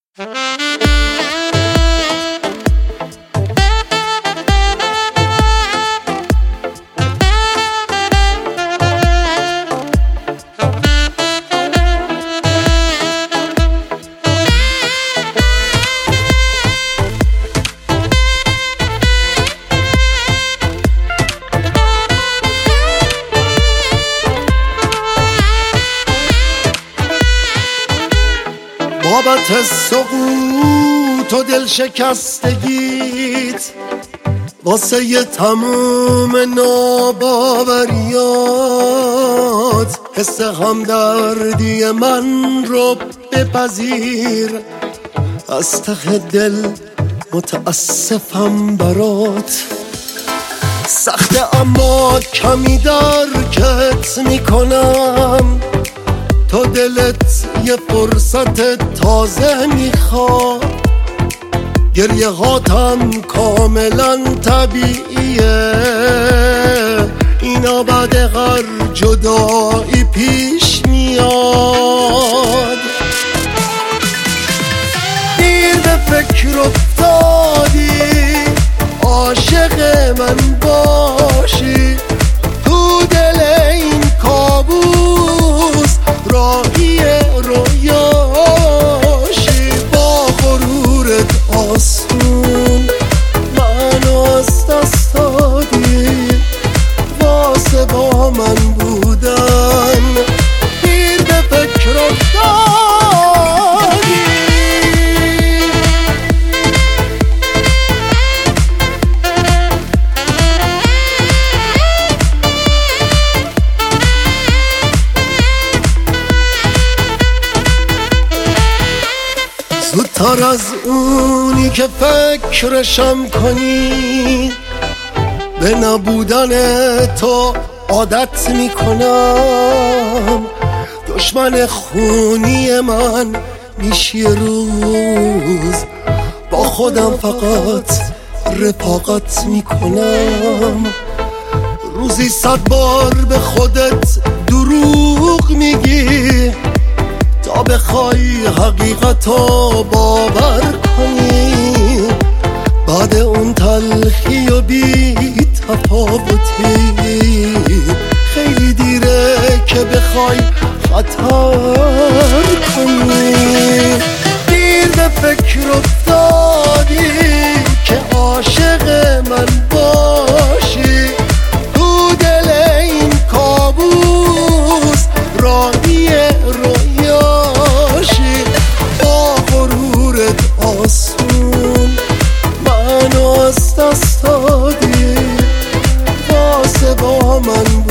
بابت سقوط و دل شکستگیت، واسه ی تموم ناباوریات، حس همدردی من رو بپذیر. از ته دل متاسفم برات، سخته اما کمی درکت میکنم. تو دلت یه فرصت تازه میخواد، گریه هاتم کاملا طبیعیه. اینا بعد هر جدایی پیش میاد. دیر به فکر افتادی عاشق من باشی، تو دل این کابوس راهی رویاشی. با غرورت آسون منو از دست دادی، واسه با من بودن دیر به فکر افتادی. زودتر از اونی که فکرشم کنی، به نبودن تو عادت میکنم. دشمن خونی من میشی روز، با خودم فقط رفاقت میکنم. روزی 100 بار به خودت دروغ میگی، تا بخوای حقیقتو باور کنی. بعد اون تلخی و بی تفاوتی، خیلی دیره که بخوای خطر کنی. دیر به فکر افتادی که عاشق من باشی، تو دل این کابوس راهی رویاشی. با غرورت آسون منو از دست دادی، واسه با من